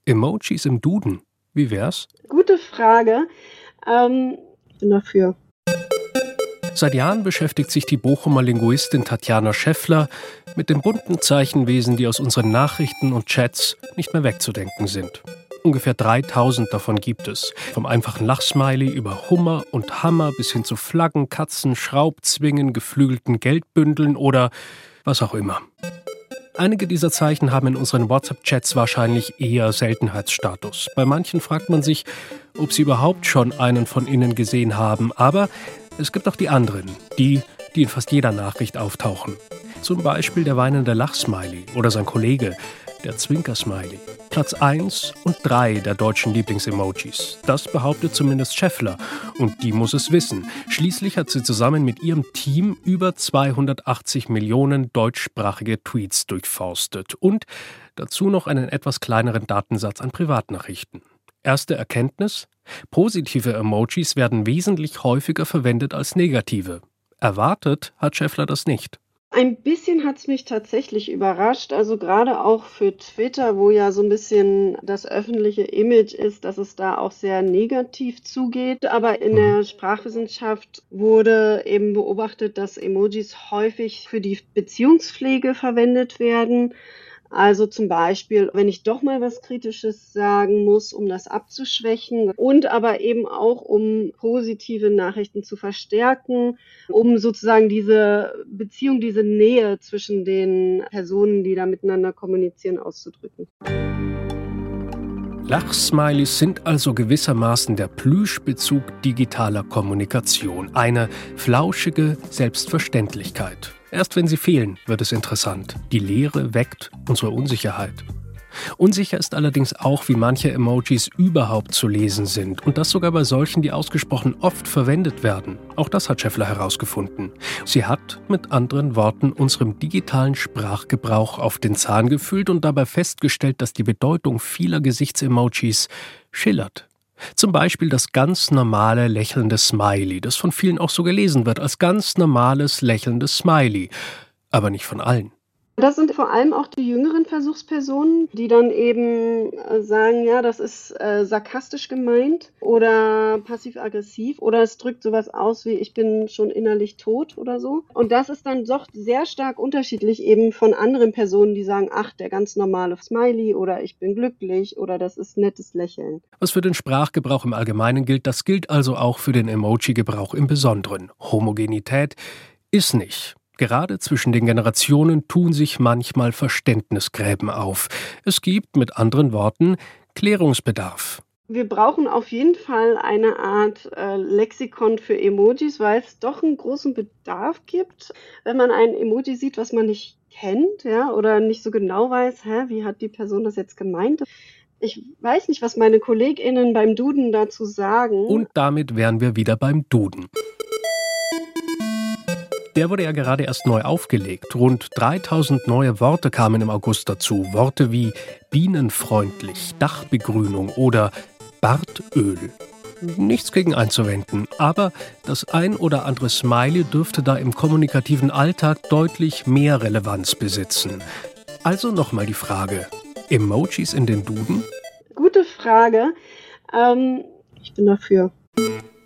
Emojis im Duden. Wie wär's? Gute Frage. Ich bin dafür. Seit Jahren beschäftigt sich die Bochumer Linguistin Tatjana Scheffler mit dem bunten Zeichenwesen, die aus unseren Nachrichten und Chats nicht mehr wegzudenken sind. Ungefähr 3000 davon gibt es. Vom einfachen Lachsmiley über Hummer und Hammer bis hin zu Flaggen, Katzen, Schraubzwingen, geflügelten Geldbündeln oder was auch immer. Einige dieser Zeichen haben in unseren WhatsApp-Chats wahrscheinlich eher Seltenheitsstatus. Bei manchen fragt man sich, ob sie überhaupt schon einen von ihnen gesehen haben. Aber es gibt auch die anderen, die in fast jeder Nachricht auftauchen. Zum Beispiel der weinende Lachsmiley oder sein Kollege, der Zwinkersmiley. Platz 1 und 3 der deutschen Lieblingsemojis. Das behauptet zumindest Scheffler. Und die muss es wissen. Schließlich hat sie zusammen mit ihrem Team über 280 Millionen deutschsprachige Tweets durchforstet. Und dazu noch einen etwas kleineren Datensatz an Privatnachrichten. Erste Erkenntnis: Positive Emojis werden wesentlich häufiger verwendet als negative. Erwartet hat Scheffler das nicht. Ein bisschen hat es mich tatsächlich überrascht, also gerade auch für Twitter, wo ja so ein bisschen das öffentliche Image ist, dass es da auch sehr negativ zugeht. Aber in der Sprachwissenschaft wurde eben beobachtet, dass Emojis häufig für die Beziehungspflege verwendet werden. Also zum Beispiel, wenn ich doch mal was Kritisches sagen muss, um das abzuschwächen und aber eben auch, um positive Nachrichten zu verstärken, um sozusagen diese Beziehung, diese Nähe zwischen den Personen, die da miteinander kommunizieren, auszudrücken. Lachsmilies sind also gewissermaßen der Plüschbezug digitaler Kommunikation. Eine flauschige Selbstverständlichkeit. Erst wenn sie fehlen, wird es interessant. Die Leere weckt unsere Unsicherheit. Unsicher ist allerdings auch, wie manche Emojis überhaupt zu lesen sind. Und das sogar bei solchen, die ausgesprochen oft verwendet werden. Auch das hat Scheffler herausgefunden. Sie hat, mit anderen Worten, unserem digitalen Sprachgebrauch auf den Zahn gefühlt und dabei festgestellt, dass die Bedeutung vieler Gesichtsemojis schillert. Zum Beispiel das ganz normale lächelnde Smiley, das von vielen auch so gelesen wird als ganz normales lächelndes Smiley. Aber nicht von allen. Das sind vor allem auch die jüngeren Versuchspersonen, die dann eben sagen, ja, das ist sarkastisch gemeint oder passiv-aggressiv oder es drückt sowas aus wie, ich bin schon innerlich tot oder so. Und das ist dann doch sehr stark unterschiedlich eben von anderen Personen, die sagen, ach, der ganz normale Smiley oder ich bin glücklich oder das ist nettes Lächeln. Was für den Sprachgebrauch im Allgemeinen gilt, das gilt also auch für den Emoji-Gebrauch im Besonderen. Homogenität ist nicht. Gerade zwischen den Generationen tun sich manchmal Verständnisgräben auf. Es gibt, mit anderen Worten, Klärungsbedarf. Wir brauchen auf jeden Fall eine Art Lexikon für Emojis, weil es doch einen großen Bedarf gibt, wenn man ein Emoji sieht, was man nicht kennt, ja, oder nicht so genau weiß, wie hat die Person das jetzt gemeint? Ich weiß nicht, was meine KollegInnen beim Duden dazu sagen. Und damit wären wir wieder beim Duden. Der wurde ja gerade erst neu aufgelegt. Rund 3000 neue Worte kamen im August dazu. Worte wie bienenfreundlich, Dachbegrünung oder Bartöl. Nichts gegen einzuwenden, aber das ein oder andere Smiley dürfte da im kommunikativen Alltag deutlich mehr Relevanz besitzen. Also nochmal die Frage: Emojis in den Duden? Gute Frage. Ich bin dafür.